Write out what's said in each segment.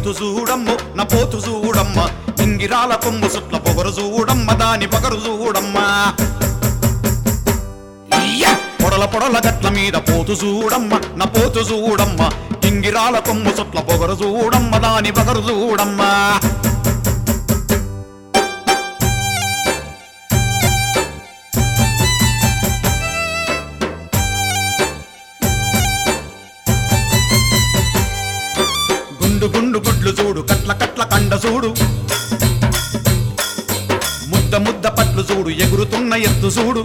పోతు చూడమ్ము నా పోతు చూడమ్మ ఇంగిరాల కొమ్ము సుట్ల పొగరు చూడమ్మ దాని పగరు చూడమ్మ పొడల పొడల గట్ల మీద పోతు చూడమ్మ నా పోతు చూడమ్మ ఇంగిరాల కొమ్ము సుట్ల పొగరు చూడమ్మ దాని పగరు చూడమ్మ గుండు గుండు గుడ్లు చూడు కట్ల కట్ల కండ చూడు ముద్ద ముద్ద పట్లు చూడు ఎగురుతున్న ఎత్తు చూడు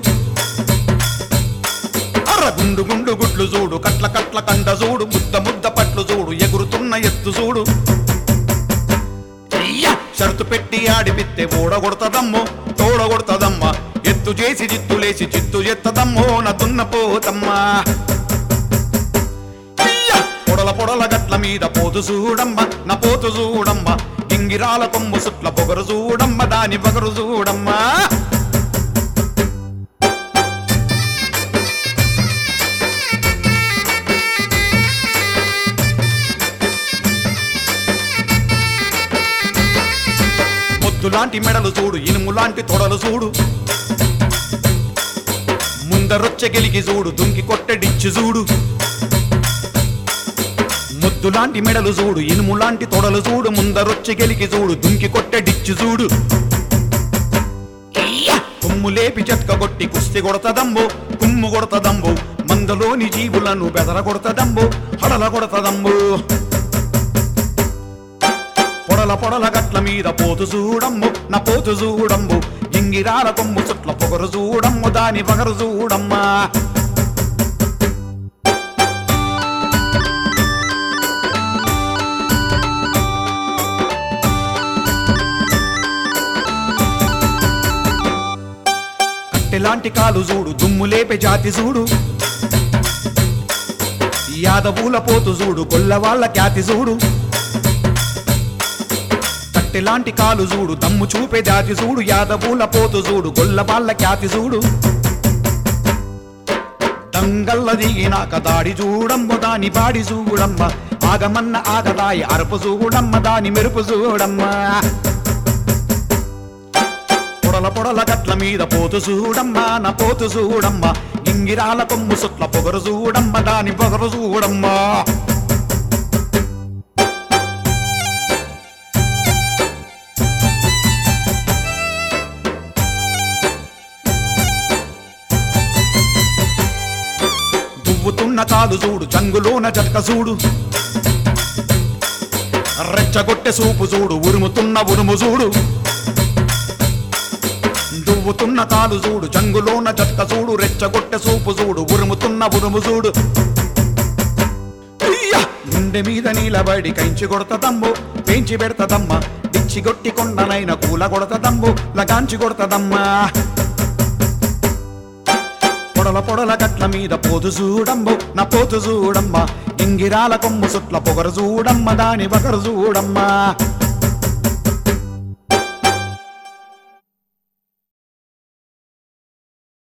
అర గుండు గుండు గుడ్లు చూడు కట్ల కట్ల కండ చూడు ముద్ద ముద్ద పట్లు చూడు ఎగురుతున్న ఎత్తు చూడు షరతు పెట్టి ఆడిపిత్తే ఓడగొడతదమ్మో తోడగొడతదమ్మ ఎత్తు చేసి జిత్తులేసి చిత్తు ఎత్తదమ్మో నదున్న పోతమ్మా పొడల పొడల గట్ల మీద పోతు చూడమ్మ నా పోతు చూడమ్మ ఇంగిరాల కొమ్ము సుట్ల పొగరు చూడమ్మ దాని పగరు చూడమ్మ మొద్దులాంటి మెడలు చూడు ఇనుములాంటి తొడలు చూడు ముందరొచ్చ గెలిగి చూడు దుంకి కొట్టెడిచ్చి చూడు ముద్దులాంటి మెడలు చూడు ఇనుములాంటి తొడలు చూడు ముందరొచ్చి గెలికి చూడు దుంకి కొట్టెడిచ్చి చూడు కొమ్ము లేపి చెత్క కొట్టి కుస్తి కొడతదంబో కుమ్ము కొడతదంబో మందలోని జీవులను బెదర కొడతదంబో హడల కొడతదంబో పొడల పొడల గట్ల మీద పోతు చూడమ్ము నా పోతు చూడమ్ము ఇంగిరాల కొమ్ము చుట్ల పొగరు చూడమ్ము దాని పగరు చూడమ్మా లాంటి కాలు చూడు దుమ్ము లేపే జాతి చూడు యాదవుల పోతు చూడు కొల్ల వాళ్ళ ఖ్యాతి చూడు కట్టెలాంటి కాలు చూడు దమ్ము చూపే జాతి చూడు యాదవుల పోతు చూడు కొల్ల వాళ్ళ ఖ్యాతి చూడు దంగల్ల దిగినాక దాడి చూడమ్మ దాని బాడి చూడమ్మ ఆగమన్న ఆగదాయి అరుపు చూడమ్మ దాని మెరుపు చూడమ్మ పొడల పొడల గట్ల మీద పోతు చూడమ్మ నా పోతు చూడమ్మ ఇంగిరాల కొమ్ము సుట్ల పొగరు చూడమ్మ దాని పొగరు చూడమ్మ దువ్వుతున్న కాలు చూడు చంగులోన జట్క చూడు రెచ్చగొట్టె సూపు చూడు ఉరుముతున్న ఉరుము చూడు దువ్వుతున్న కాలు చూడు చంగులోన జట్క చూడు రెచ్చగొట్టె సూపు చూడు ఉరుముతున్న ఉరుము చూడు గుండె మీద నీలబడి కంచి కొడతదమ్ము పెంచి పెడతదమ్మ డిచ్చి గొట్టి కొండనైన కూల కొడతదమ్ము లగాంచి కొడతదమ్మా పొడల పొడల గట్ల మీద పోతు చూడమ్ము నా పోతు చూడమ్మ ఇంగిరాల కొమ్ము సుట్ల పొగరు చూడమ్మ దాని పగరు చూడమ్మా